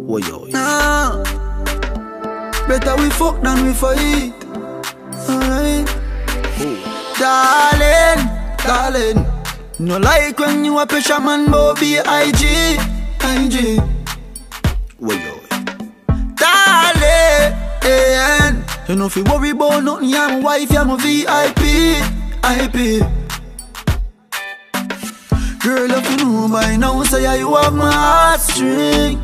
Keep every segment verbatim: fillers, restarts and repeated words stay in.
Oh yo. Nah, better we fuck than we fight. Alright. Darling, darling, no like when you a pressure man, but be I G, I G. Oh yo. Darling, you know if you worry about nothing, you're my wife, you're my V I P, I P. Girl, if you know by now, say yeah, you have my heartstring.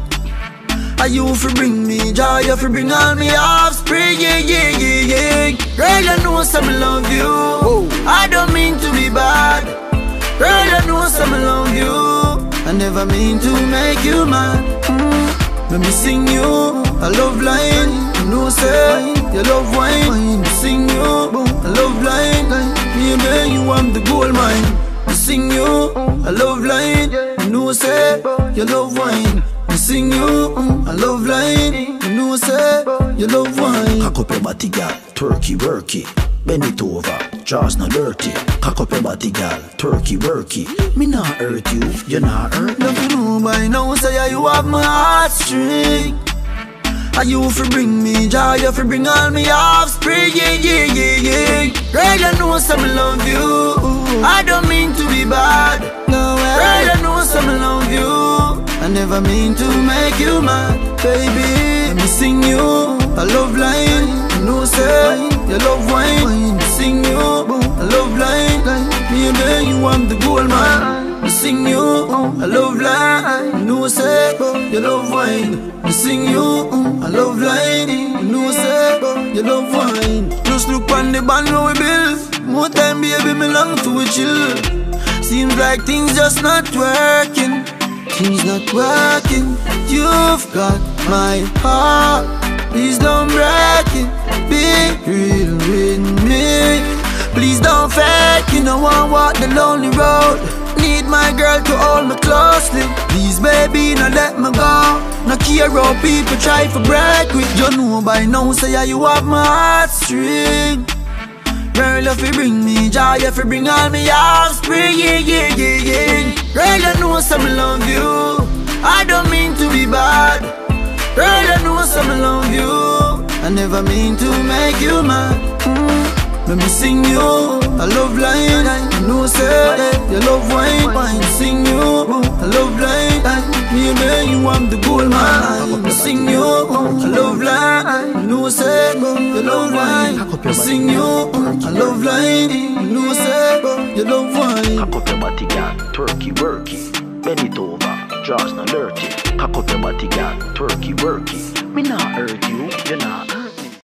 Are you for bring me joy, you for bring all me offspring, yeah, yeah, yeah, yeah. Girl, you know some love you. Whoa. I don't mean to be bad. Girl, you know some love you. I never mean to make you mad. Mm. Let me sing you a love line. You know say you love wine. Sing you a love line. Me and me, you want the gold mine. I sing you a love line. You know say you love wine. I sing you a love line. You know say you love wine. Cock up your body, girl, turkey worky. Bend it over, jaws not dirty. Cock up your body, girl, turkey worky. Me not hurt you, you not hurt me. Love you know by now, say yeah, you have my heartstring. Are you for bring me joy, you for bring all me offspring, yeah, yeah, yeah, yeah. Girl, you know some love you. I don't mean to be bad. No way. Girl, you know some love you. I never mean to make you mad, baby. Let me sing you a love line. You know say you love wine. Sing you a love line. Me and me, you want the gold man. I sing you a love line. You know say you love wine. I sing you a love line. You know say you love wine. Just look on the band how we build. More time, baby, me long to a chill. Seems like things just not working. Things not working. You've got my heart. Please don't break it. Be real with me. Please don't fake. You know I walk the lonely road. Need my girl to hold me closely. Please, baby, not let me go. No care how people try to break with. You know by now, say yeah, you have my heartstring. Girl, if you bring me joy, if you bring all me offspring, yeah, yeah, yeah, yeah. Girl, you know some love you. I don't mean to be bad. Girl, you know some love you. I never mean to make you mad. Mm. Let me sing you a love line. You know say you love wine. Wine. Sing you a love line. Me and me, you want the gold man. I sing you a love line. You know say you love wine. I sing you a love line. You know say you love wine. Cock up your body, girl, turkey worky. Bend it over, jaws not dirty. Cock up your body, girl, turkey worky. Me not hurt you,